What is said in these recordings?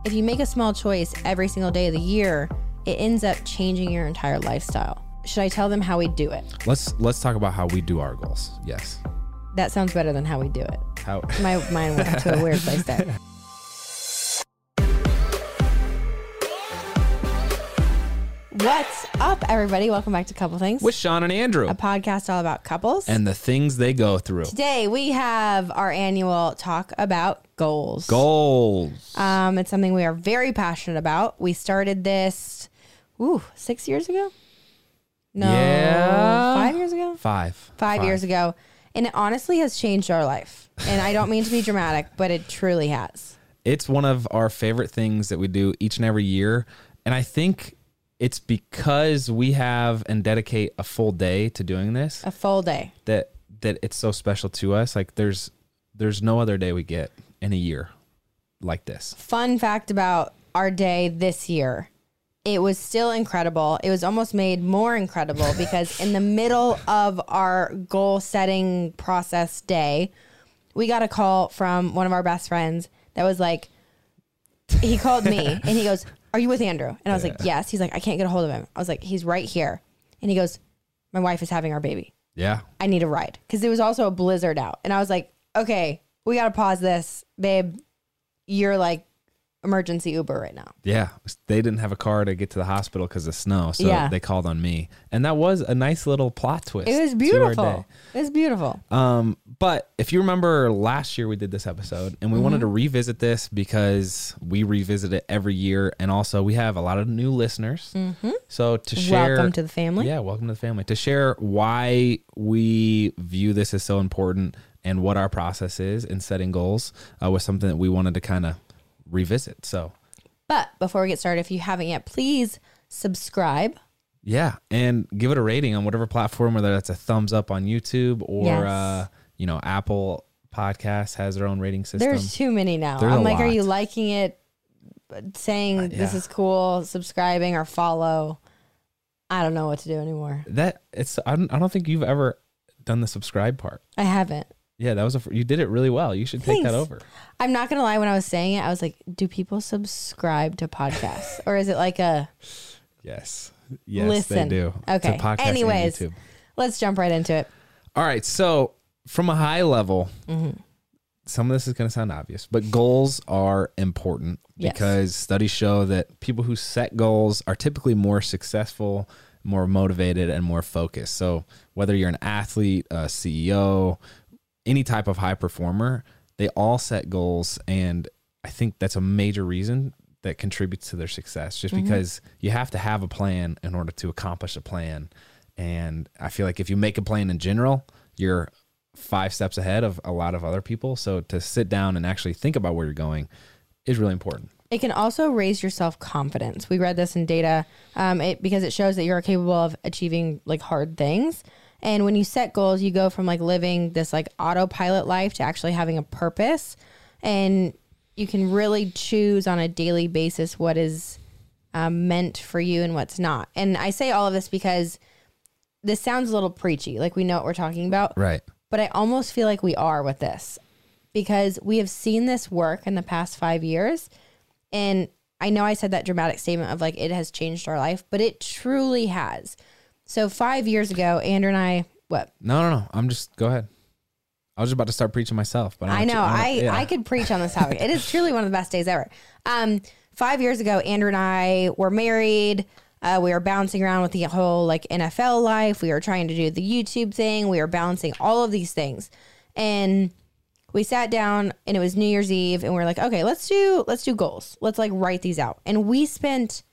if you make a small choice every single day of the year, it ends up changing your entire lifestyle. Should I tell them how we do it? Let's talk about how we do our goals. Yes. That sounds better than how we do it. How My mind went to a weird place there. What's up, everybody? Welcome back to Couple Things, with Sean and Andrew, a podcast all about couples and the things they go through. Today we have our annual talk about goals. It's something we are very passionate about. We started this 6 years ago. No, yeah. 5 years ago. Five Years ago, and it honestly has changed our life. And I don't mean to be dramatic, but it truly has. It's one of our favorite things that we do each and every year, and I think it's because we have and dedicate a full day to doing this. A full day. That it's so special to us. Like there's no other day we get in a year like this. Fun fact about our day this year. It was still incredible. It was almost made more incredible because in the middle of our goal setting process day, we got a call from one of our best friends that was like, he called me and he goes, "Are you with Andrew?" And I was like, "Yes." He's like, "I can't get a hold of him." I was like, "He's right here." And he goes, "My wife is having our baby. Yeah. I need a ride." Because there was also a blizzard out. And I was like, "Okay, we got to pause this, babe. You're like emergency Uber right now." Yeah. They didn't have a car to get to the hospital because of snow. So they called on me. And that was a nice little plot twist. It was beautiful. It was beautiful. But if you remember last year we did this episode and we wanted to revisit this because we revisit it every year. And also we have a lot of new listeners. So to share. Welcome to the family. Yeah. Welcome to the family. To share why we view this as so important and what our process is in setting goals was something that we wanted to kind of revisit. But before we get started, if you haven't yet, please subscribe. Yeah, and give it a rating on whatever platform, whether that's a thumbs up on YouTube or Apple Podcasts has their own rating system. There's too many now. There's I'm a like, lot. are you liking it? Saying this is cool, subscribing or follow. I don't know what to do anymore. I don't think you've ever done the subscribe part. I haven't. Yeah, that was you did it really well. You should take that over. I'm not gonna lie. When I was saying it, I was like, "Do people subscribe to podcasts, or is it like a?" Yes, listen. they do. Okay. To podcast Anyways, and YouTube. Let's jump right into it. All right. So from a high level, some of this is going to sound obvious, but goals are important because studies show that people who set goals are typically more successful, more motivated, and more focused. So whether you're an athlete, a CEO, any type of high performer, they all set goals. And I think that's a major reason that contributes to their success, just because you have to have a plan in order to accomplish a plan. And I feel like if you make a plan in general, you're 5 steps ahead of a lot of other people. So to sit down and actually think about where you're going is really important. It can also raise your self-confidence. We read this in data because it shows that you're capable of achieving like hard things. And when you set goals, you go from like living this like autopilot life to actually having a purpose. And you can really choose on a daily basis what is meant for you and what's not. And I say all of this because this sounds a little preachy, like we know what we're talking about. Right. But I almost feel like we are with this because we have seen this work in the past 5 years. And I know I said that dramatic statement of like, it has changed our life, but it truly has. So 5 years ago, Andrew and I, what? No. Go ahead. I was just about to start preaching myself, but I could preach on this topic. It is truly one of the best days ever. 5 years ago, Andrew and I were married. We were bouncing around with the whole like NFL life. We were trying to do the YouTube thing. We were balancing all of these things. And we sat down and it was New Year's Eve and we were like, okay, let's do goals. Let's like write these out. And we spent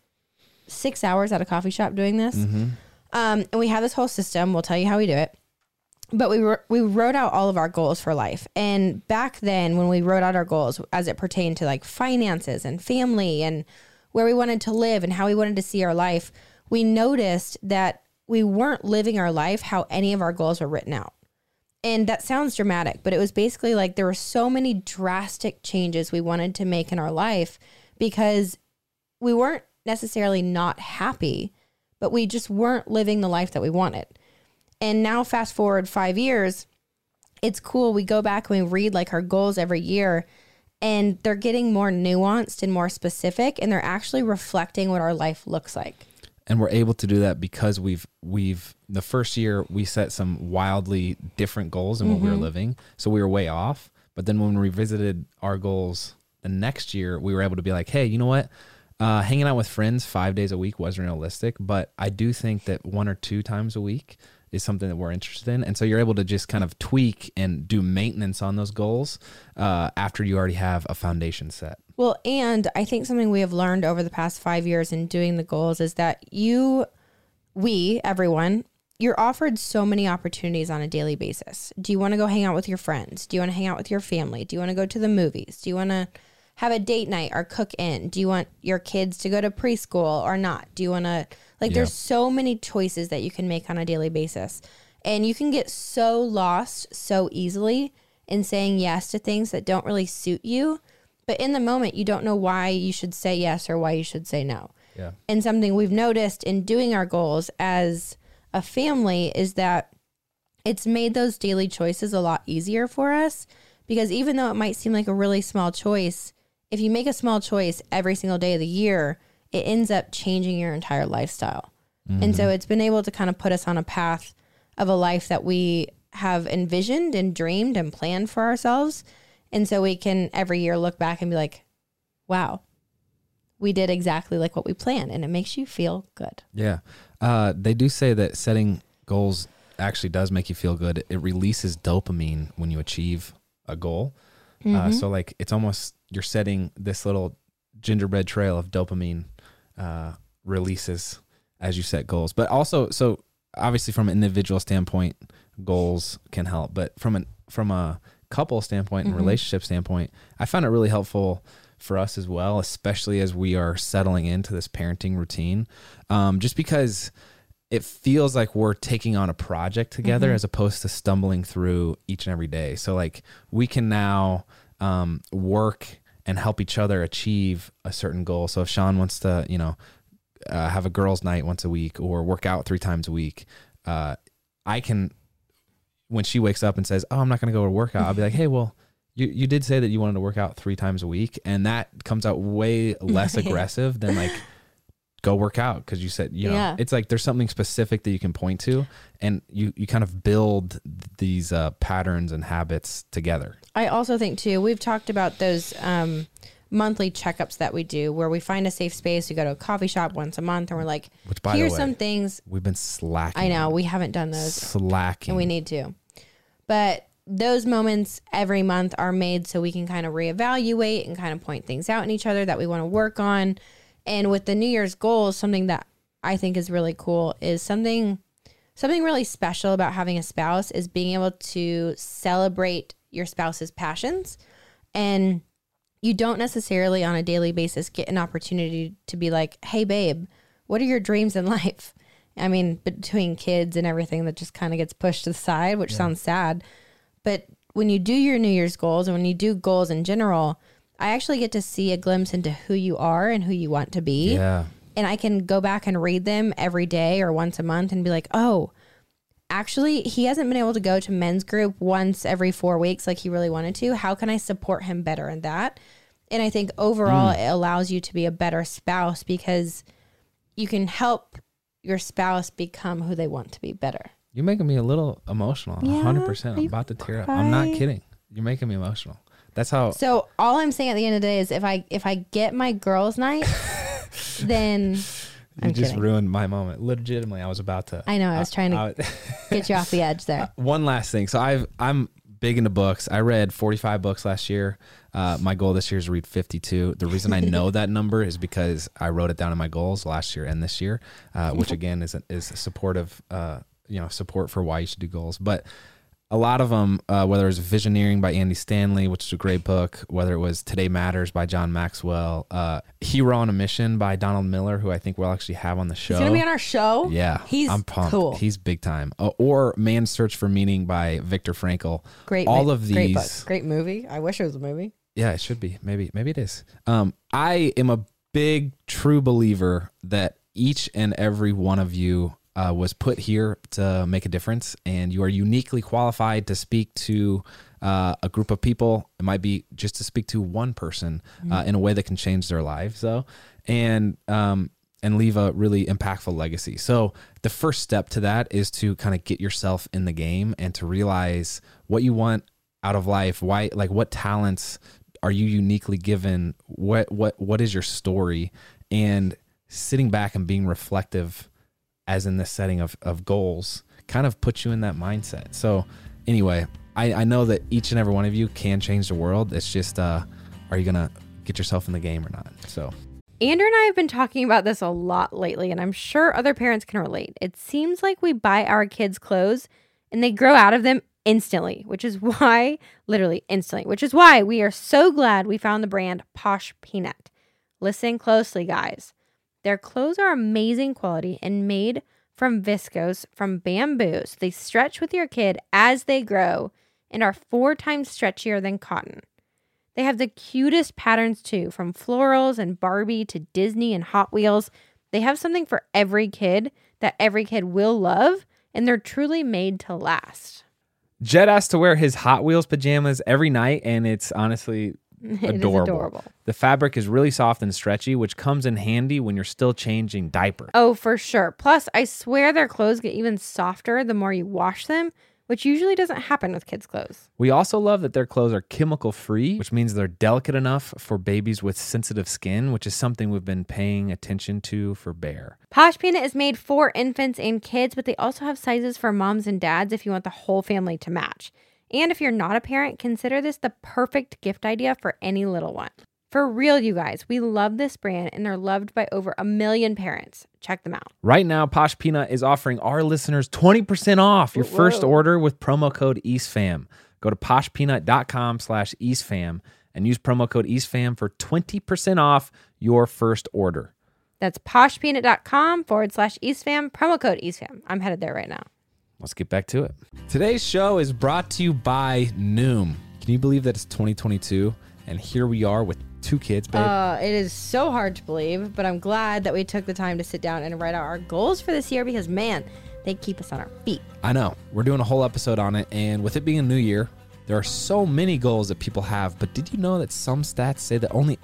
6 hours at a coffee shop doing this. And we have this whole system. We'll tell you how we do it. But we wrote out all of our goals for life. And back then when we wrote out our goals as it pertained to like finances and family and where we wanted to live and how we wanted to see our life, we noticed that we weren't living our life how any of our goals were written out. And that sounds dramatic, but it was basically like there were so many drastic changes we wanted to make in our life because we weren't necessarily not happy, but we just weren't living the life that we wanted. And now fast forward 5 years, it's cool. We go back and we read like our goals every year and they're getting more nuanced and more specific, and they're actually reflecting what our life looks like. And we're able to do that because we've the first year we set some wildly different goals than what we were living. So we were way off. But then when we revisited our goals the next year, we were able to be like, hey, you know what? Hanging out with friends 5 days a week wasn't realistic, but I do think that 1 or 2 times a week is something that we're interested in. And so you're able to just kind of tweak and do maintenance on those goals after you already have a foundation set. Well, and I think something we have learned over the past 5 years in doing the goals is that everyone, you're offered so many opportunities on a daily basis. Do you want to go hang out with your friends? Do you want to hang out with your family? Do you want to go to the movies? Do you want to have a date night or cook in? Do you want your kids to go to preschool or not? Do you want to, there's so many choices that you can make on a daily basis. And you can get so lost so easily in saying yes to things that don't really suit you. But in the moment, you don't know why you should say yes or why you should say no. Yeah. And something we've noticed in doing our goals as a family is that it's made those daily choices a lot easier for us, because even though it might seem like a really small choice, if you make a small choice every single day of the year, it ends up changing your entire lifestyle. And so it's been able to kind of put us on a path of a life that we have envisioned and dreamed and planned for ourselves. And so we can every year look back and be like, wow, we did exactly like what we planned. And it makes you feel good. Yeah. They do say that setting goals actually does make you feel good. It releases dopamine when you achieve a goal. So like it's almost, you're setting this little gingerbread trail of dopamine releases as you set goals. But also, so obviously from an individual standpoint, goals can help. But from a couple standpoint and relationship standpoint, I found it really helpful for us as well, especially as we are settling into this parenting routine. Just because it feels like we're taking on a project together as opposed to stumbling through each and every day. So like we can now work and help each other achieve a certain goal. So if Sean wants to, have a girls' night once a week or work out 3 times a week, I can, when she wakes up and says, oh, I'm not going to go to work out, I'll be like, hey, well, you did say that you wanted to work out 3 times a week. And that comes out way less aggressive than like, go work out. Cause you said, it's like, there's something specific that you can point to, and you kind of build these patterns and habits together. I also think too, we've talked about those monthly checkups that we do where we find a safe space. We go to a coffee shop once a month and we're like, which, by here's the way, some things. We've been slacking. I know we haven't done those. Slacking. And we need to. But those moments every month are made so we can kind of reevaluate and kind of point things out in each other that we want to work on. And with the New Year's goals, something that I think is really cool is something really special about having a spouse is being able to celebrate your spouse's passions. And you don't necessarily on a daily basis get an opportunity to be like, hey, babe, what are your dreams in life? I mean, between kids and everything that just kind of gets pushed to the side, which sounds sad. But when you do your New Year's goals and when you do goals in general, I actually get to see a glimpse into who you are and who you want to be. Yeah. And I can go back and read them every day or once a month and be like, oh, actually, he hasn't been able to go to men's group once every 4 weeks like he really wanted to. How can I support him better in that? And I think overall it allows you to be a better spouse because you can help your spouse become who they want to be better. You're making me a little emotional. 100%. I'm about to tear up. I'm not kidding. You're making me emotional. That's how. So all I'm saying at the end of the day is if I get my girls' night, then you just ruined my moment. Legitimately, I was about to. I know. I was trying to get you off the edge there. One last thing. So I'm big into books. I read 45 books last year. My goal this year is to read 52. The reason I know that number is because I wrote it down in my goals last year and this year, which again is supportive, support for why you should do goals. But a lot of them, whether it was Visioneering by Andy Stanley, which is a great book, whether it was Today Matters by John Maxwell, Hero on a Mission by Donald Miller, who I think we'll actually have on the show. He's going to be on our show? Yeah. I'm pumped. Cool. He's big time. Or Man's Search for Meaning by Viktor Frankl. Great. All of these. Great book. Great movie. I wish it was a movie. Yeah, it should be. Maybe it is. I am a big, true believer that each and every one of you was put here to make a difference, and you are uniquely qualified to speak to a group of people. It might be just to speak to one person in a way that can change their lives, though, and leave a really impactful legacy. So the first step to that is to kind of get yourself in the game and to realize what you want out of life. Why, like, what talents are you uniquely given? What is your story? And sitting back and being reflective, as in this setting of goals, kind of puts you in that mindset. So anyway, I know that each and every one of you can change the world. It's just, are you going to get yourself in the game or not? So Andrew and I have been talking about this a lot lately, and I'm sure other parents can relate. It seems like we buy our kids clothes and they grow out of them instantly, which is why we are so glad we found the brand Posh Peanut. Listen closely, guys. Their clothes are amazing quality and made from viscose from bamboo. So they stretch with your kid as they grow and are 4 times stretchier than cotton. They have the cutest patterns too, from florals and Barbie to Disney and Hot Wheels. They have something for every kid that every kid will love, and they're truly made to last. Jed has to wear his Hot Wheels pajamas every night, and it's honestly adorable. The fabric is really soft and stretchy, which comes in handy when you're still changing diapers. Oh, for sure. Plus, I swear their clothes get even softer the more you wash them, which usually doesn't happen with kids' clothes. We also love that their clothes are chemical free, which means they're delicate enough for babies with sensitive skin, which is something we've been paying attention to for Bear. Posh Peanut is made for infants and kids, but they also have sizes for moms and dads if you want the whole family to match. And if you're not a parent, consider this the perfect gift idea for any little one. For real, you guys, we love this brand and they're loved by over 1 million parents. Check them out. Right now, Posh Peanut is offering our listeners 20% off your first order with promo code EastFam. Go to poshpeanut.com/EastFam and use promo code EastFam for 20% off your first order. That's poshpeanut.com/EastFam, promo code EastFam. I'm headed there right now. Let's get back to it. Today's show is brought to you by Noom. Can you believe that it's 2022 and here we are with 2 kids, babe? It is so hard to believe, but I'm glad that we took the time to sit down and write out our goals for this year because, man, they keep us on our feet. I know. We're doing a whole episode on it, and with it being a new year, there are so many goals that people have, but did you know that some stats say that only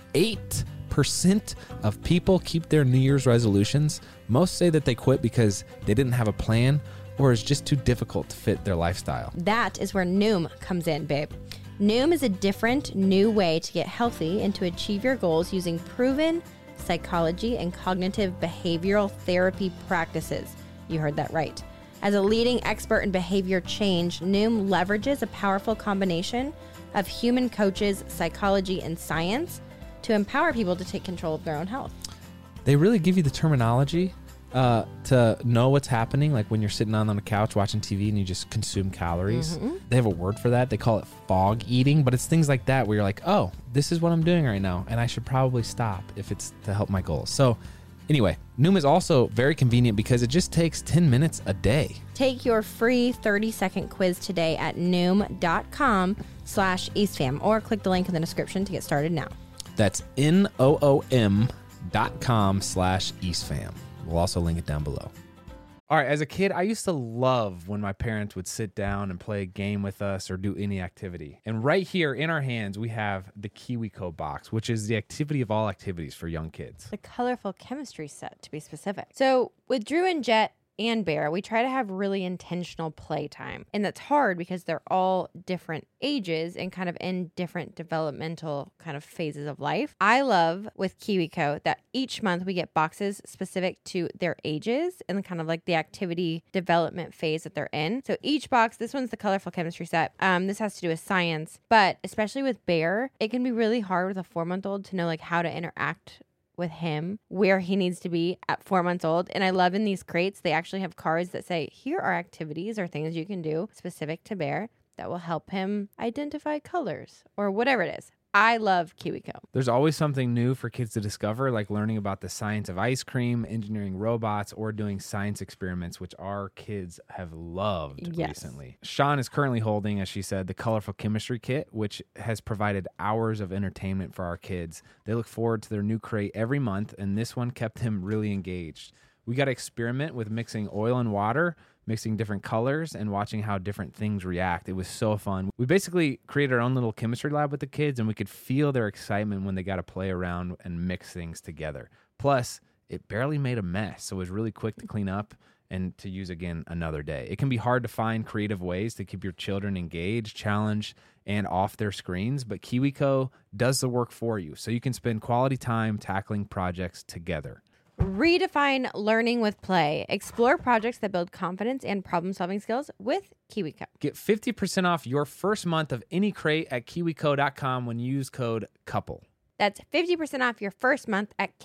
8% of people keep their New Year's resolutions? Most say that they quit because they didn't have a plan or it's just too difficult to fit their lifestyle. That is where Noom comes in, babe. Noom is a different, new way to get healthy and to achieve your goals using proven psychology and cognitive behavioral therapy practices. You heard that right. As a leading expert in behavior change, Noom leverages a powerful combination of human coaches, psychology, and science to empower people to take control of their own health. They really give you the terminology to know what's happening, like when you're sitting on the couch watching TV and you just consume calories. Mm-hmm. They have a word for that. They call it fog eating, but it's things like that where you're like, oh, this is what I'm doing right now, and I should probably stop if it's to help my goals. So anyway, Noom is also very convenient because it just takes 10 minutes a day. Take your free 30-second quiz today at Noom.com/EastFam or click the link in the description to get started now. That's NOOM.com/EastFam. We'll also link it down below. All right, as a kid, I used to love when my parents would sit down and play a game with us or do any activity. And right here in our hands, we have the KiwiCo box, which is the activity of all activities for young kids. The colorful chemistry set, to be specific. So with Drew and Jet and Bear, we try to have really intentional playtime. And that's hard because they're all different ages and kind of in different developmental kind of phases of life. I love with KiwiCo that each month we get boxes specific to their ages and kind of like the activity development phase that they're in. So each box, this one's the colorful chemistry set. This has to do with science, but especially with Bear, it can be really hard with a 4-month-old to know like how to interact with him, where he needs to be at 4 months old. And I love in these crates, they actually have cards that say, here are activities or things you can do specific to Bear that will help him identify colors or whatever it is. I love KiwiCo. There's always something new for kids to discover, like learning about the science of ice cream, engineering robots, or doing science experiments, which our kids have loved recently. Sean is currently holding, as she said, the Colorful Chemistry Kit, which has provided hours of entertainment for our kids. They look forward to their new crate every month, and this one kept him really engaged. We got to experiment with mixing oil and water, mixing different colors and watching how different things react. It was so fun. We basically created our own little chemistry lab with the kids, and we could feel their excitement when they got to play around and mix things together. Plus, it barely made a mess, so it was really quick to clean up and to use again another day. It can be hard to find creative ways to keep your children engaged, challenged, and off their screens, but KiwiCo does the work for you, so you can spend quality time tackling projects together. Redefine learning with play. Explore projects that build confidence and problem-solving skills with KiwiCo. Get 50% off your first month of any crate at kiwico.com when you use code COUPLE. That's 50% off your first month at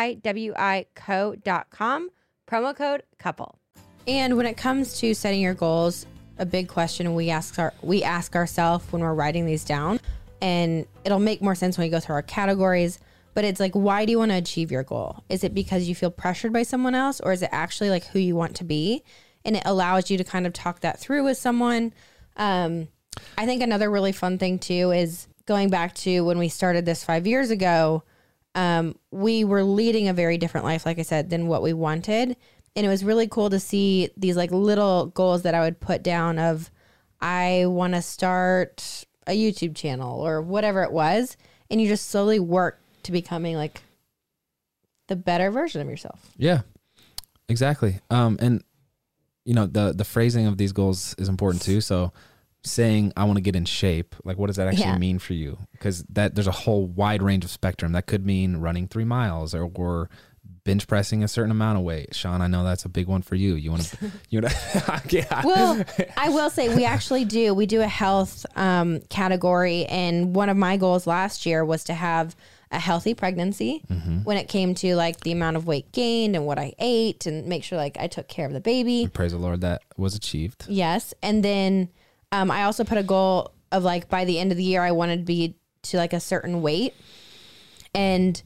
kiwico.com. Promo code COUPLE. And when it comes to setting your goals, a big question we ask ourselves when we're writing these down, and it'll make more sense when we go through our categories. But it's like, why do you want to achieve your goal? Is it because you feel pressured by someone else, or is it actually like who you want to be? And it allows you to kind of talk that through with someone. I think another really fun thing too is going back to when we started this 5 years ago. We were leading a very different life, like I said, than what we wanted. And it was really cool to see these like little goals that I would put down of, I want to start a YouTube channel or whatever it was. And you just slowly work to becoming like the better version of yourself. Yeah, exactly. And you know, the phrasing of these goals is important too. So saying I want to get in shape, like what does that actually mean for you? Because there's a whole wide range of spectrum. That could mean running 3 miles or bench pressing a certain amount of weight. Sean, I know that's a big one for you. You want to, yeah. Well, I will say we actually do. We do a health category, and one of my goals last year was to have a healthy pregnancy when it came to like the amount of weight gained and what I ate, and make sure like I took care of the baby. And praise the Lord, that was achieved. Yes. And then I also put a goal of like by the end of the year, I wanted to be to like a certain weight. And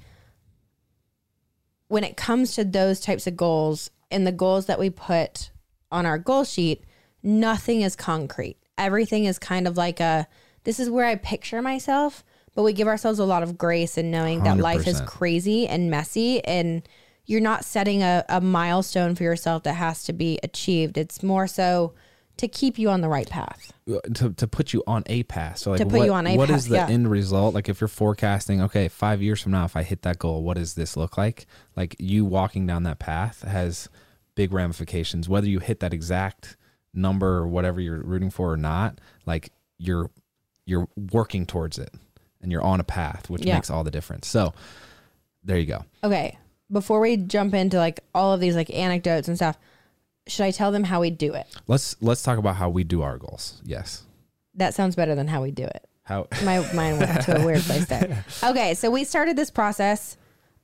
when it comes to those types of goals and the goals that we put on our goal sheet, nothing is concrete. Everything is kind of like this is where I picture myself, but we give ourselves a lot of grace in knowing 100%. That life is crazy and messy, and you're not setting a milestone for yourself that has to be achieved. It's more so to keep you on the right path. To put you on a path. So like to put you on a what path, is the end result? Like if you're forecasting, okay, 5 years from now, if I hit that goal, what does this look like? Like you walking down that path has big ramifications, whether you hit that exact number or whatever you're rooting for or not. Like you're working towards it and you're on a path, which makes all the difference. So there you go. Okay. Before we jump into like all of these like anecdotes and stuff, should I tell them how we do it? Let's talk about how we do our goals. Yes. That sounds better than how we do it. How my mind went to a weird place there. Okay, so we started this process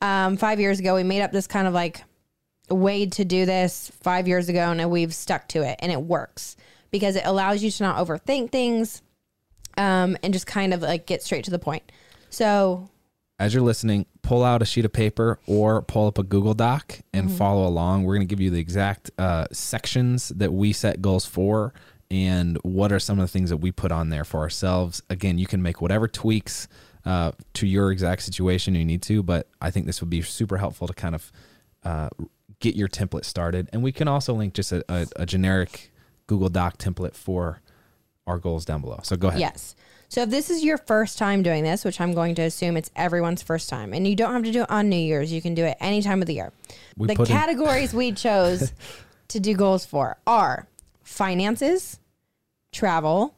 5 years ago. We made up this kind of like way to do this 5 years ago, and we've stuck to it, and it works because it allows you to not overthink things and just kind of like get straight to the point. So as you're listening, pull out a sheet of paper or pull up a Google Doc and follow along. We're going to give you the exact sections that we set goals for and what are some of the things that we put on there for ourselves. Again, you can make whatever tweaks to your exact situation you need to, but I think this would be super helpful to kind of get your template started. And we can also link just a generic Google Doc template for our goals down below. So go ahead. Yes. So if this is your first time doing this, which I'm going to assume it's everyone's first time, and you don't have to do it on New Year's, you can do it any time of the year. The categories we chose to do goals for are finances, travel,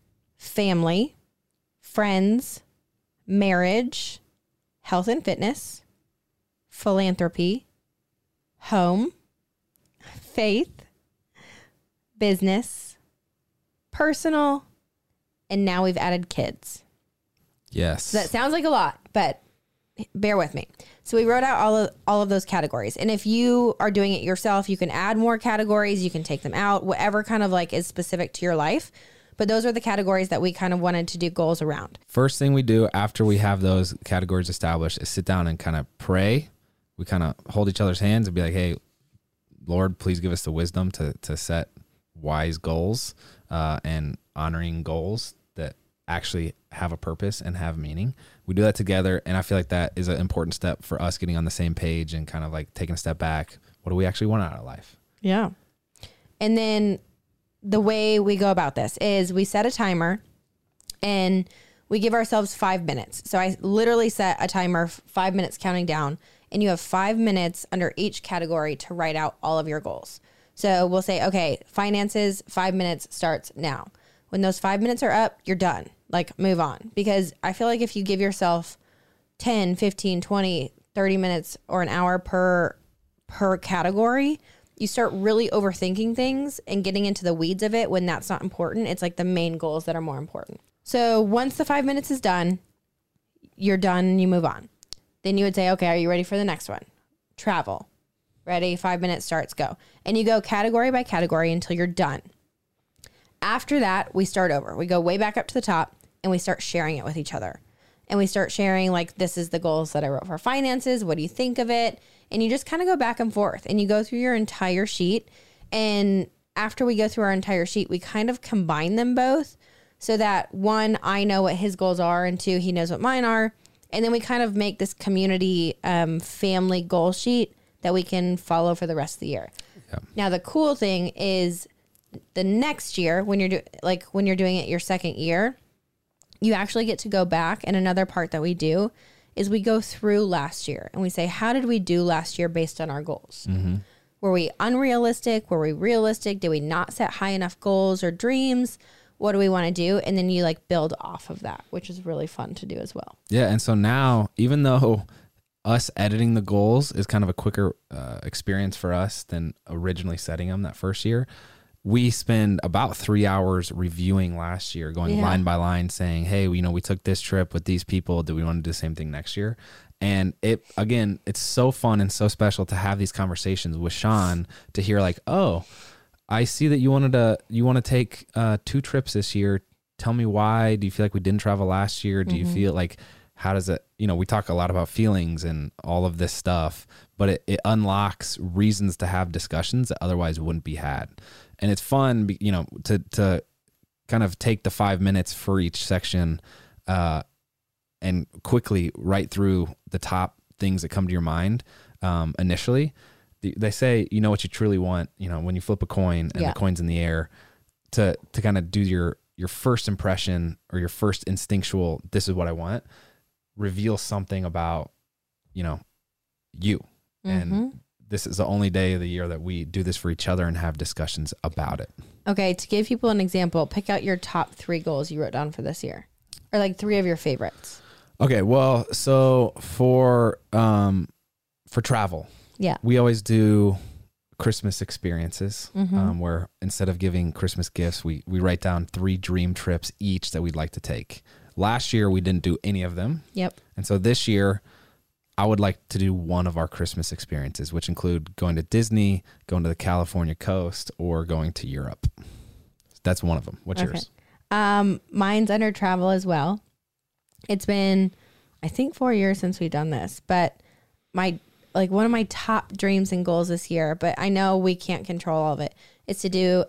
family, friends, marriage, health and fitness, philanthropy, home, faith, business, personal, and now we've added kids. Yes. So that sounds like a lot, but bear with me. So we wrote out all of those categories. And if you are doing it yourself, you can add more categories. You can take them out, whatever kind of like is specific to your life. But those are the categories that we kind of wanted to do goals around. First thing we do after we have those categories established is sit down and kind of pray. We kind of hold each other's hands and be like, hey, Lord, please give us the wisdom to set wise goals and honoring goals that actually have a purpose and have meaning. We do that together, and I feel like that is an important step for us getting on the same page and kind of like taking a step back. What do we actually want out of life? Yeah. And then the way we go about this is we set a timer and we give ourselves 5 minutes. So I literally set a timer, 5 minutes counting down, and you have 5 minutes under each category to write out all of your goals. So we'll say, okay, finances, 5 minutes starts now. When those 5 minutes are up, you're done. Like, move on. Because I feel like if you give yourself 10, 15, 20, 30 minutes or an hour per category, you start really overthinking things and getting into the weeds of it when that's not important. It's like the main goals that are more important. So once the 5 minutes is done, you're done and you move on. Then you would say, okay, are you ready for the next one? Travel. Ready? 5 minutes starts, go. And you go category by category until you're done. After that, we start over. We go way back up to the top and we start sharing it with each other. And we start sharing, like, this is the goals that I wrote for finances. What do you think of it? And you just kind of go back and forth and you go through your entire sheet. And after we go through our entire sheet, we kind of combine them both so that, one, I know what his goals are, and two, he knows what mine are. And then we kind of make this community family goal sheet that we can follow for the rest of the year. Yeah. Now, the cool thing is the next year, when you're doing it your second year, you actually get to go back. And another part that we do is we go through last year and we say, how did we do last year based on our goals? Mm-hmm. Were we unrealistic? Were we realistic? Did we not set high enough goals or dreams? What do we want to do? And then you like build off of that, which is really fun to do as well. Yeah. And so now, even though us editing the goals is kind of a quicker experience for us than originally setting them that first year, we spend about 3 hours reviewing last year, going line by line, saying, hey, we took this trip with these people. Do we want to do the same thing next year? And it's so fun and so special to have these conversations with Sean, to hear like, oh, I see that you want to take 2 trips this year. Tell me why. Do you feel like we didn't travel last year? Do you feel like, how does it, we talk a lot about feelings and all of this stuff, but it unlocks reasons to have discussions that otherwise wouldn't be had. And it's fun, to kind of take the 5 minutes for each section and quickly write through the top things that come to your mind initially. They say, what you truly want, when you flip a coin and the coin's in the air, to kind of do your first impression or your first instinctual, this is what I want, reveal something about, you. Mm-hmm. And this is the only day of the year that we do this for each other and have discussions about it. Okay. To give people an example, pick out your top 3 goals you wrote down for this year, or like 3 of your favorites. Okay. Well, so for travel, we always do Christmas experiences, where instead of giving Christmas gifts, we write down 3 dream trips each that we'd like to take. Last year, we didn't do any of them. Yep. And so this year, I would like to do one of our Christmas experiences, which include going to Disney, going to the California coast, or going to Europe. That's one of them. What's yours? Mine's under travel as well. It's been, I think, 4 years since we've done this, but one of my top dreams and goals this year, but I know we can't control all of it, is to do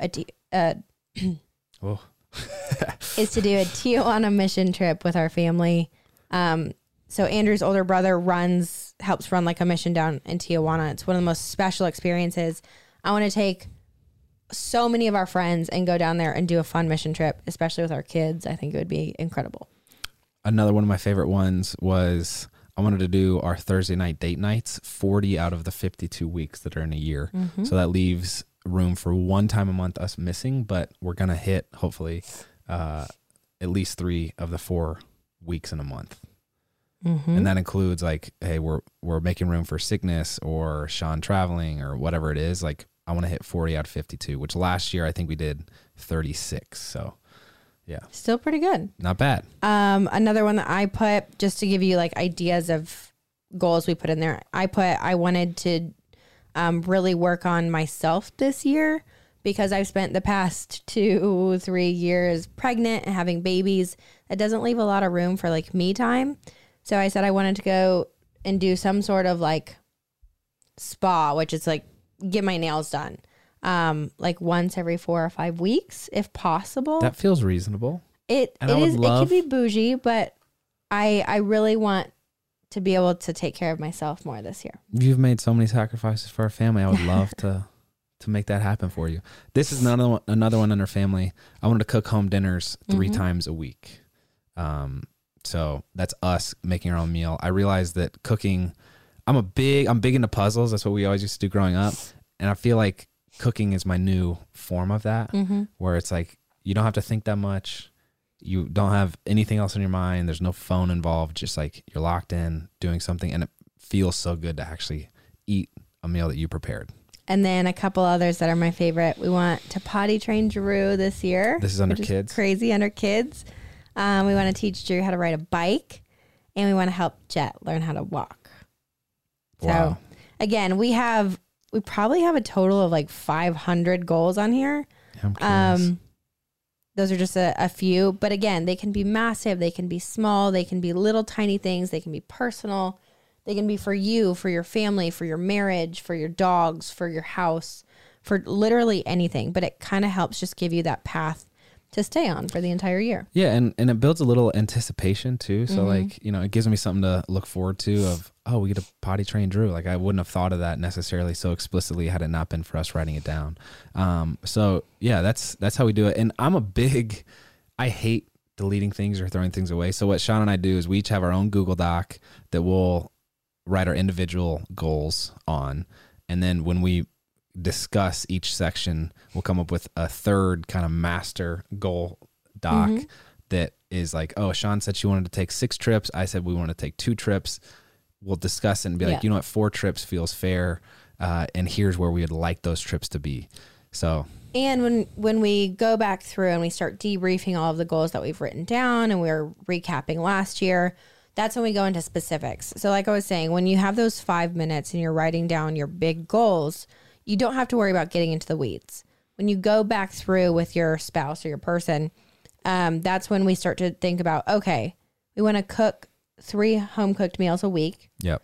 is to do a Tijuana mission trip with our family. So Andrew's older brother helps run like a mission down in Tijuana. It's one of the most special experiences. I want to take so many of our friends and go down there and do a fun mission trip, especially with our kids. I think it would be incredible. Another one of my favorite ones was, I wanted to do our Thursday night date nights, 40 out of the 52 weeks that are in a year. Mm-hmm. So that leaves room for one time a month us missing, but we're going to hit, hopefully, at least 3 of the 4 weeks in a month. Mm-hmm. And that includes like, hey, we're making room for sickness or Sean traveling or whatever it is. Like, I want to hit 40 out of 52, which last year I think we did 36. So yeah. Still pretty good. Not bad. Another one that I put, just to give you like ideas of goals we put in there, I wanted to really work on myself this year, because I've spent the past 2-3 years pregnant and having babies. That doesn't leave a lot of room for like me time. So I said I wanted to go and do some sort of like spa, which is like get my nails done. Like once every 4 or 5 weeks, if possible. That feels reasonable. It could be bougie, but I really want to be able to take care of myself more this year. You've made so many sacrifices for our family. I would love to to make that happen for you. This is another one in our family. I wanted to cook home dinners 3 times a week. So that's us making our own meal. I realized that cooking, I'm big into puzzles. That's what we always used to do growing up. And I feel like cooking is my new form of that, where it's like, you don't have to think that much. You don't have anything else in your mind. There's no phone involved. Just like you're locked in doing something, and it feels so good to actually eat a meal that you prepared. And then a couple others that are my favorite. We want to potty train Drew this year. This is under kids. Crazy under kids. We want to teach Drew how to ride a bike, and we want to help Jet learn how to walk. Wow. So again, we probably have a total of like 500 goals on here. I'm curious. Those are just a few, but again, they can be massive, they can be small, they can be little tiny things, they can be personal, they can be for you, for your family, for your marriage, for your dogs, for your house, for literally anything. But it kind of helps just give you that path to stay on for the entire year. Yeah, and it builds a little anticipation too. So like, it gives me something to look forward to of, oh, we get to potty train Drew. Like I wouldn't have thought of that necessarily so explicitly had it not been for us writing it down. So yeah, that's how we do it. And I hate deleting things or throwing things away. So what Sean and I do is we each have our own Google Doc that we'll write our individual goals on. And then when we discuss each section, we'll come up with a third kind of master goal doc that is like, oh, Sean said she wanted to take 6 trips. I said we want to take 2 trips. We'll discuss it and be like, you know what, 4 trips feels fair. And here's where we would like those trips to be. So, and when we go back through and we start debriefing all of the goals that we've written down and we're recapping last year, that's when we go into specifics. So like I was saying, when you have those 5 minutes and you're writing down your big goals, you don't have to worry about getting into the weeds. When you go back through with your spouse or your person, that's when we start to think about, okay, we want to cook 3 home cooked meals a week. Yep.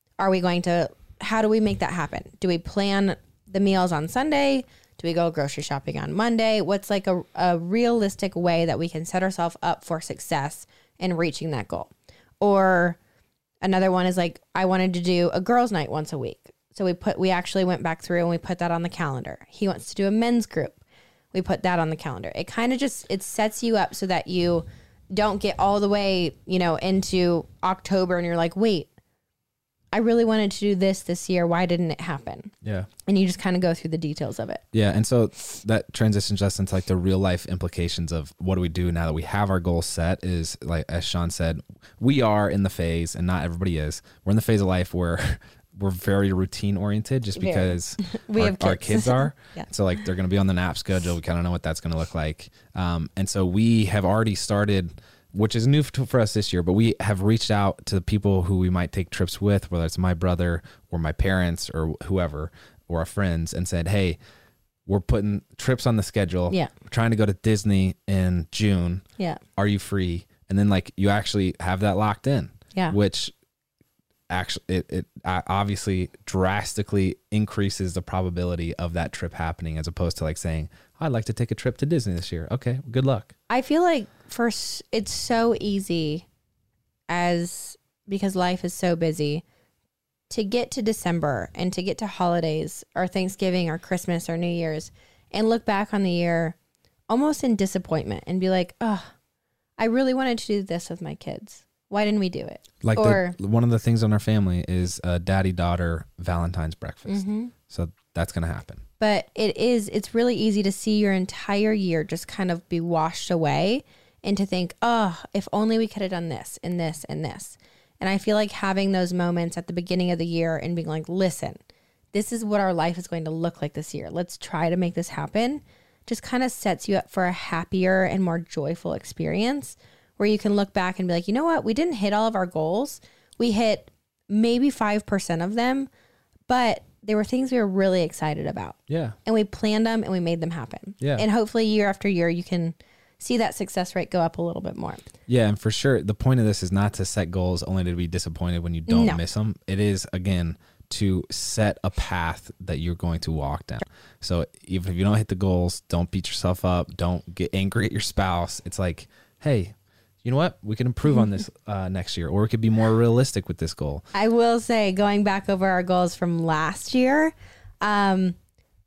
How do we make that happen? Do we plan the meals on Sunday? Do we go grocery shopping on Monday? What's like a realistic way that we can set ourselves up for success in reaching that goal? Or another one is like, I wanted to do a girls' night once a week. So we actually went back through and we put that on the calendar. He wants to do a men's group. We put that on the calendar. It kind of it sets you up so that you don't get all the way, into October and you're like, wait, I really wanted to do this year. Why didn't it happen? Yeah. And you just kind of go through the details of it. Yeah. And so that transitions us into like the real life implications of what do we do now that we have our goal set is like, as Sean said, we are in the phase, and not everybody is, we're in the phase of life where we're very routine oriented just because our kids are. Yeah. So like they're going to be on the nap schedule. We kind of know what that's going to look like. And so we have already started, which is new for us this year, but we have reached out to the people who we might take trips with, whether it's my brother or my parents or whoever, or our friends, and said, hey, we're putting trips on the schedule. Yeah. We're trying to go to Disney in June. Yeah. Are you free? And then like you actually have that locked in. Yeah. Which actually it obviously drastically increases the probability of that trip happening, as opposed to like saying, I'd like to take a trip to Disney this year. Okay, good luck. I feel like it's so easy because life is so busy to get to December and to get to holidays or Thanksgiving or Christmas or New Year's and look back on the year almost in disappointment and be like, oh, I really wanted to do this with my kids. Why didn't we do it? Like one of the things in our family is a daddy-daughter Valentine's breakfast. So that's going to happen. But it's really easy to see your entire year just kind of be washed away and to think, oh, if only we could have done this and this and this. And I feel like having those moments at the beginning of the year and being like, listen, this is what our life is going to look like this year. Let's try to make this happen. Just kind of sets you up for a happier and more joyful experience where you can look back and be like, you know what? We didn't hit all of our goals. We hit maybe 5% of them, but they were things we were really excited about. Yeah. And we planned them and we made them happen. Yeah. And hopefully year after year, you can see that success rate go up a little bit more. Yeah. And for sure, the point of this is not to set goals only to be disappointed when you don't miss them. It is, again, to set a path that you're going to walk down. So even if you don't hit the goals, don't beat yourself up. Don't get angry at your spouse. It's like, hey, you know what? We can improve on this next year, or we could be more realistic with this goal. I will say, going back over our goals from last year,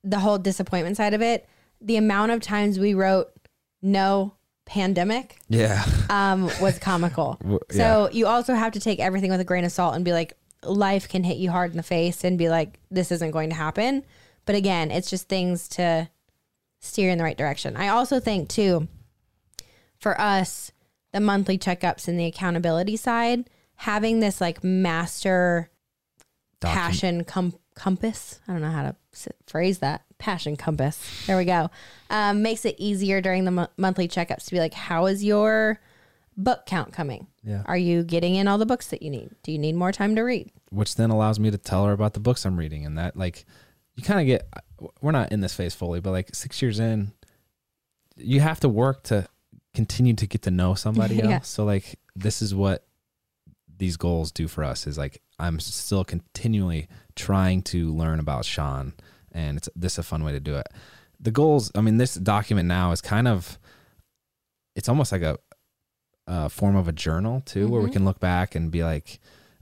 the whole disappointment side of it, the amount of times we wrote no pandemic was comical. So you also have to take everything with a grain of salt and be like, life can hit you hard in the face and be like, this isn't going to happen. But again, it's just things to steer in the right direction. I also think too, for us, the monthly checkups and the accountability side, having this like master passion compass. I don't know how to phrase that. Passion compass. There we go. Makes it easier during the monthly checkups to be like, how is your book count coming? Yeah. Are you getting in all the books that you need? Do you need more time to read? Which then allows me to tell her about the books I'm reading, and that, like, you kind of get, we're not in this phase fully, but like 6 years in, you have to work to continue to get to know somebody else. So like, this is what these goals do for us, is like, I'm still continually trying to learn about Sean, and this is a fun way to do it. The goals, I mean, this document now is kind of, it's almost like a form of a journal too, where we can look back and be like,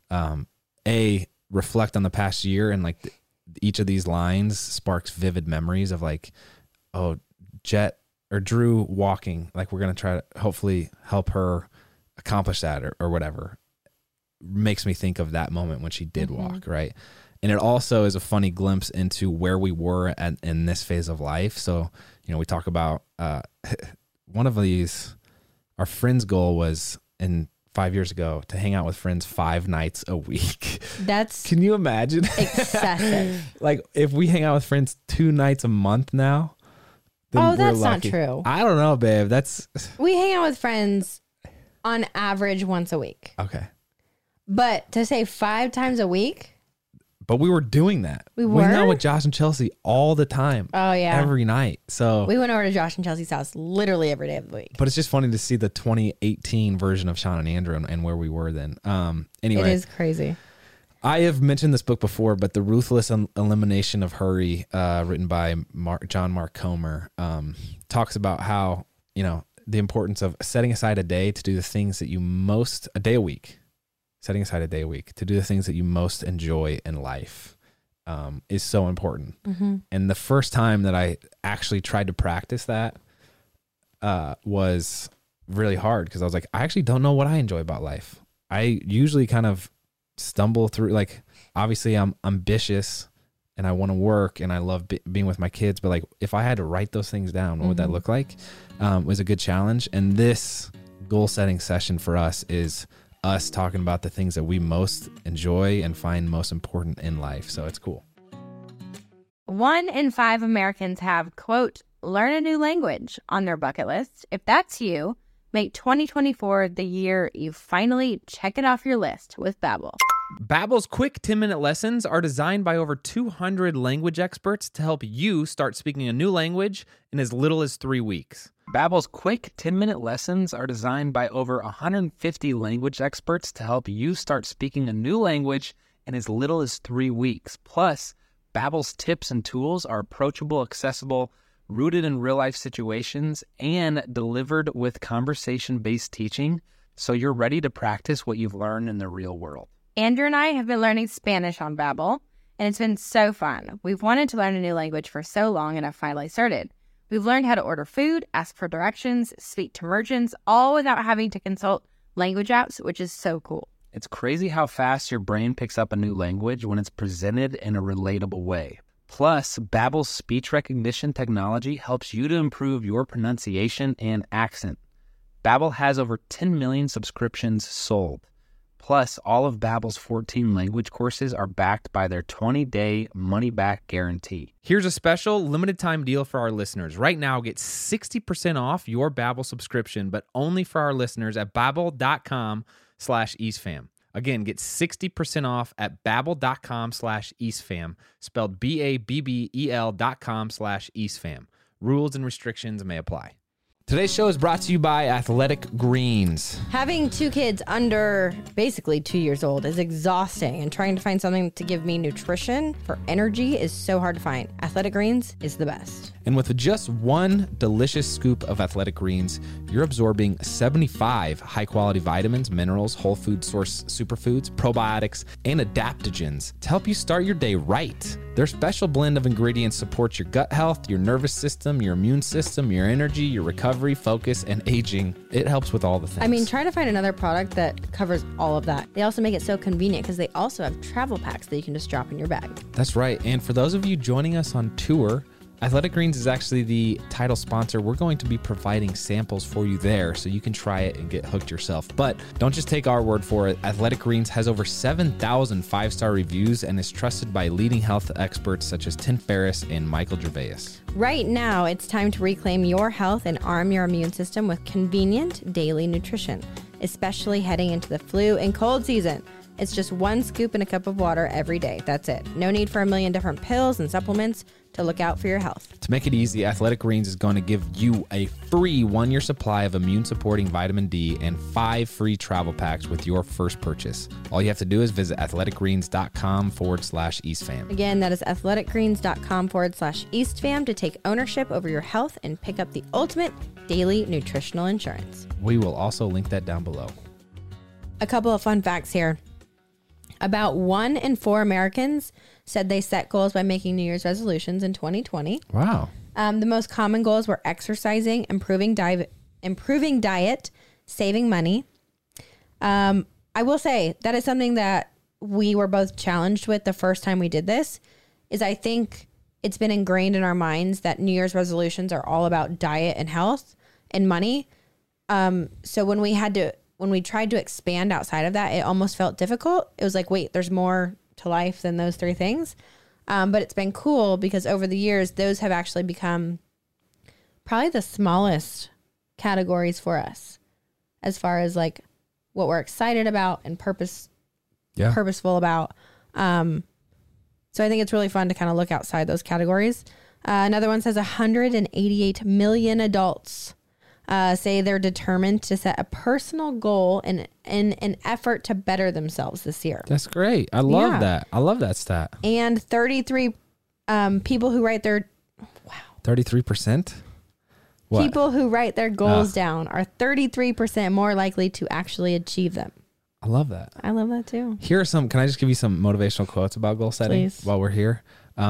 reflect on the past year, and like each of these lines sparks vivid memories of like, oh, Jet or Drew walking, like we're going to try to hopefully help her accomplish that or whatever. Makes me think of that moment when she did walk, right? And it also is a funny glimpse into where we were in this phase of life. So, you know, we talk about one of these, our friend's goal was 5 years ago to hang out with friends 5 nights a week. Can you imagine? Excessive. Like if we hang out with friends 2 nights a month now. Oh, that's lucky. Not true. I don't know, babe. We hang out with friends on average once a week. Okay. But to say 5 times a week. But we were doing that. We hung out with Josh and Chelsea all the time. Oh, yeah. Every night. So we went over to Josh and Chelsea's house literally every day of the week. But it's just funny to see the 2018 version of Sean and Andrew and where we were then. Anyway. It is crazy. I have mentioned this book before, but The Ruthless Elimination of Hurry, written by John Mark Comer, talks about how, you know, the importance of setting aside a day to do the things that you a day a week. Setting aside a day a week to do the things that you most enjoy in life is so important. And the first time that I actually tried to practice that was really hard, because I was like, I actually don't know what I enjoy about life. I usually kind of stumble through, like, obviously I'm ambitious and I want to work and I love being with my kids, but like if I had to write those things down, what would that look like? Was a good challenge. And this goal setting session for us is us talking about the things that we most enjoy and find most important in life. So it's cool. 1 in 5 Americans have, quote, learn a new language on their bucket list. If that's you, make 2024 the year you finally check it off your list with Babbel. Babbel's quick 10-minute lessons are designed by over 200 language experts to help you start speaking a new language in as little as 3 weeks. Babbel's quick 10-minute lessons are designed by over 150 language experts to help you start speaking a new language in as little as 3 weeks. Plus, Babbel's tips and tools are approachable, accessible, rooted in real-life situations, and delivered with conversation-based teaching, so you're ready to practice what you've learned in the real world. Andrew and I have been learning Spanish on Babbel, and it's been so fun. We've wanted to learn a new language for so long, and I've finally started. We've learned how to order food, ask for directions, speak to merchants, all without having to consult language apps, which is so cool. It's crazy how fast your brain picks up a new language when it's presented in a relatable way. Plus, Babbel's speech recognition technology helps you to improve your pronunciation and accent. Babbel has over 10 million subscriptions sold. Plus, all of Babbel's 14 language courses are backed by their 20-day money-back guarantee. Here's a special limited-time deal for our listeners. Right now, get 60% off your Babbel subscription, but only for our listeners at babbel.com/EastFam. Again, get 60% off at babbel.com/EastFam, spelled BABBEL.com/EastFam. Rules and restrictions may apply. Today's show is brought to you by Athletic Greens. Having 2 kids under basically 2 years old is exhausting, and trying to find something to give me nutrition for energy is so hard to find. Athletic Greens is the best. And with just 1 delicious scoop of Athletic Greens, you're absorbing 75 high-quality vitamins, minerals, whole food source superfoods, probiotics, and adaptogens to help you start your day right. Their special blend of ingredients supports your gut health, your nervous system, your immune system, your energy, your recovery, focus, and aging. It helps with all the things. I mean, try to find another product that covers all of that. They also make it so convenient because they also have travel packs that you can just drop in your bag. That's right. And for those of you joining us on tour, Athletic Greens is actually the title sponsor. We're going to be providing samples for you there so you can try it and get hooked yourself. But don't just take our word for it. Athletic Greens has over 7,000 five-star reviews and is trusted by leading health experts such as Tim Ferriss and Michael Gervais. Right now, it's time to reclaim your health and arm your immune system with convenient daily nutrition, especially heading into the flu and cold season. It's just 1 scoop in a cup of water every day. That's it. No need for a million different pills and supplements to look out for your health. To make it easy, Athletic Greens is going to give you a free 1-year supply of immune-supporting vitamin D and 5 free travel packs with your first purchase. All you have to do is visit athleticgreens.com/EastFam. Again, that is athleticgreens.com/EastFam to take ownership over your health and pick up the ultimate daily nutritional insurance. We will also link that down below. A couple of fun facts here. About 1 in 4 Americans said they set goals by making New Year's resolutions in 2020. Wow. The most common goals were exercising, improving diet, saving money. I will say that is something that we were both challenged with the first time we did this, is I think it's been ingrained in our minds that New Year's resolutions are all about diet and health and money. So when we tried to expand outside of that, it almost felt difficult. It was like, wait, there's more to life than those 3 things. But it's been cool because over the years, those have actually become probably the smallest categories for us as far as like what we're excited about and purposeful about. So I think it's really fun to kind of look outside those categories. Another one says 188 million adults say they're determined to set a personal goal in an effort to better themselves this year. That's great. I love that. I love that stat. And 33 people who write their 33%? What? People who write their goals down are 33% more likely to actually achieve them. I love that. I love that too. Here are some, can I just give you some motivational quotes about goal setting Please. while we're here?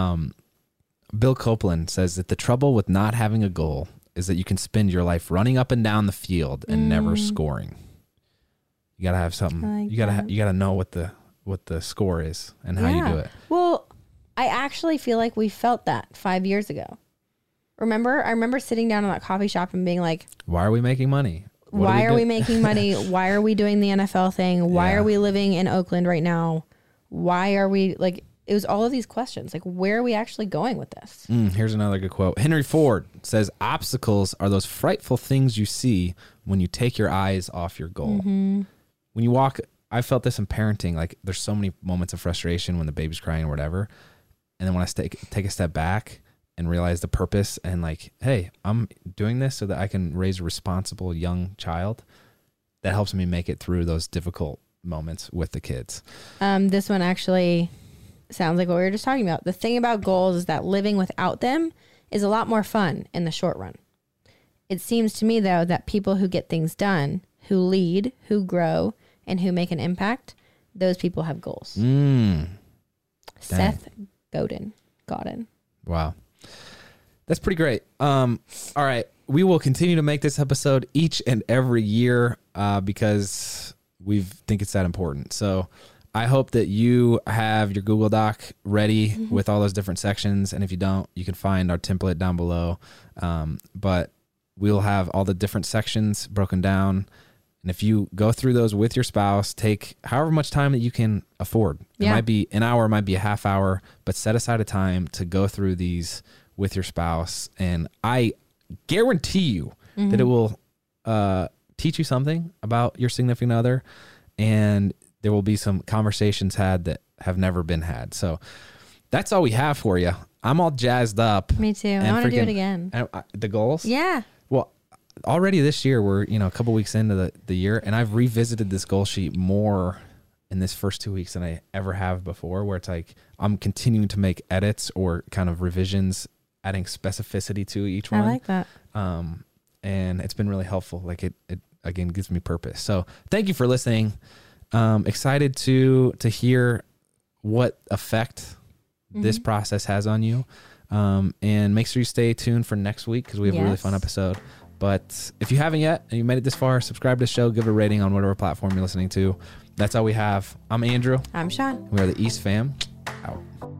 Bill Copeland says that the trouble with not having a goal is that you can spend your life running up and down the field and never scoring. You gotta have something. You gotta know what the score is and how you do it. Well, I actually feel like we felt that 5 years ago. I remember sitting down in that coffee shop and being like, why are we making money? Why are we making money? Why are we doing the NFL thing? Why are we living in Oakland right now? Why are we like, it was all of these questions. Like, where are we actually going with this? Here's another good quote. Henry Ford says, obstacles are those frightful things you see when you take your eyes off your goal. When you walk, I felt this in parenting. Like, there's so many moments of frustration when the baby's crying or whatever. And then when I take a step back and realize the purpose and like, hey, I'm doing this so that I can raise a responsible young child, that helps me make it through those difficult moments with the kids. This one actually sounds like what we were just talking about. The thing about goals is that living without them is a lot more fun in the short run. It seems to me, though, that people who get things done, who lead, who grow, and who make an impact, those people have goals. Seth Godin. Wow. That's pretty great. All right. We will continue to make this episode each and every year because we think it's that important. So I hope that you have your Google Doc ready with all those different sections. And if you don't, you can find our template down below. But we'll have all the different sections broken down. And if you go through those with your spouse, take however much time that you can afford. It might be an hour, it might be a half hour, but set aside a time to go through these with your spouse. And I guarantee you that it will teach you something about your significant other. And there will be some conversations had that have never been had. So that's all we have for you. I'm all jazzed up. Me too. I want to do it again. The goals? Yeah. Well, already this year, we're a couple weeks into the year, and I've revisited this goal sheet more in this first 2 weeks than I ever have before, where it's like I'm continuing to make edits or kind of revisions, adding specificity to each one. I like that. And it's been really helpful. Like it again gives me purpose. So thank you for listening. Excited to hear what effect this process has on you. And make sure you stay tuned for next week because we have a really fun episode. But if you haven't yet and you made it this far, subscribe to the show, give it a rating on whatever platform you're listening to. That's all we have. I'm Andrew. I'm Sean. We are the East Fam. Out.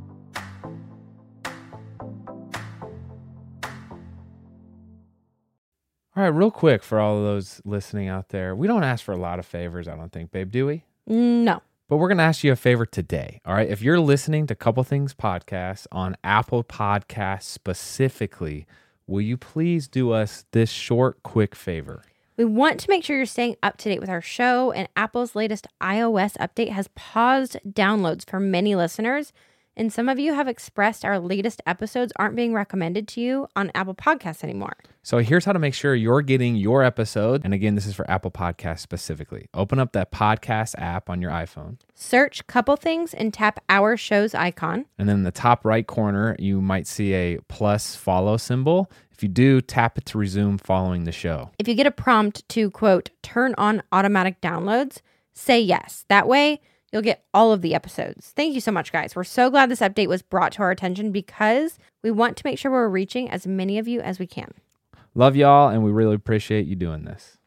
All right, real quick for all of those listening out there, we don't ask for a lot of favors, I don't think, babe, do we? No. But we're going to ask you a favor today, all right? If you're listening to Couple Things Podcast on Apple Podcasts specifically, will you please do us this short, quick favor? We want to make sure you're staying up to date with our show, and Apple's latest iOS update has paused downloads for many listeners. And some of you have expressed our latest episodes aren't being recommended to you on Apple Podcasts anymore. So here's how to make sure you're getting your episode. And again, this is for Apple Podcasts specifically. Open up that podcast app on your iPhone. Search Couple Things and tap our show's icon. And then in the top right corner, you might see a plus follow symbol. If you do, tap it to resume following the show. If you get a prompt to, quote, turn on automatic downloads, say yes. That way, you'll get all of the episodes. Thank you so much, guys. We're so glad this update was brought to our attention because we want to make sure we're reaching as many of you as we can. Love y'all, and we really appreciate you doing this.